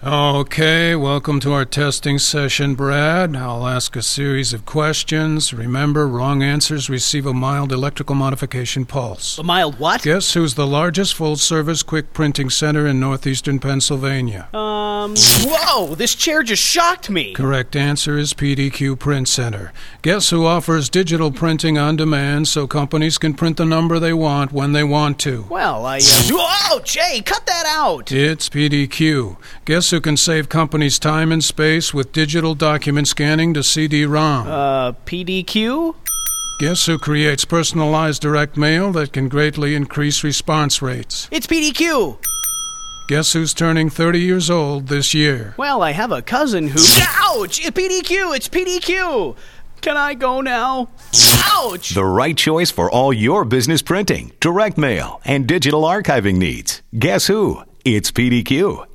Okay, welcome to our testing session, Brad. I'll ask a series of questions. Remember, wrong answers receive a mild electrical modification pulse. A mild what? Guess who's the largest full-service quick printing center in northeastern Pennsylvania? Whoa, this chair just shocked me. Correct answer is PDQ Print Center. Guess who offers digital printing on demand so companies can print the number they want when they want to? Well, Whoa, Jay, cut that out! It's PDQ. Guess who can save companies time and space with digital document scanning to CD-ROM? PDQ? Guess who creates personalized direct mail that can greatly increase response rates? It's PDQ! Guess who's turning 30 years old this year? Well, I have a cousin who... Ouch! PDQ! It's PDQ! Can I go now? Ouch! The right choice for all your business printing, direct mail, and digital archiving needs. Guess who? It's PDQ.